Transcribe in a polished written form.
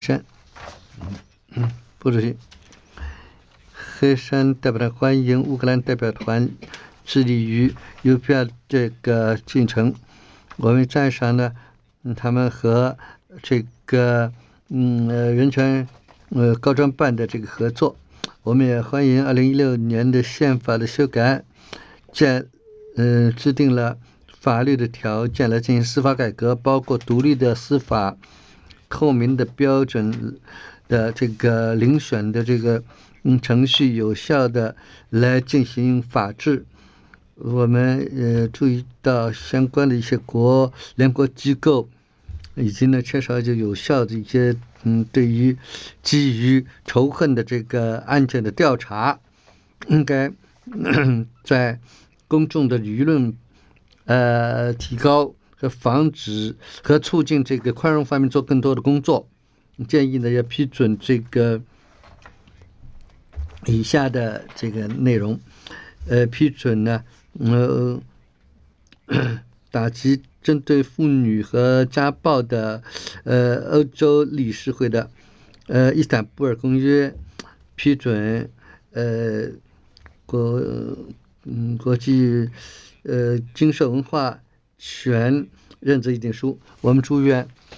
山，副主席，黑山代表团欢迎乌克兰代表团致力于邮票这个进程。我们赞赏呢，他们和这个人权高专办的这个合作。我们也欢迎2016年的宪法的修改，制定了法律的条件来进行司法改革，包括独立的司法、透明的标准的这个遴选的这个程序，有效的来进行法治。我们注意到相关的一些联合机构以及呢缺少就有效的一些对于基于仇恨的这个案件的调查，应该在公众的舆论提高和防止和促进这个宽容方面做更多的工作。建议呢要批准这个以下的这个内容，批准呢打击针对妇女和家暴的欧洲理事会的伊斯坦布尔公约，批准国际经社文化权认证议定书。我们祝愿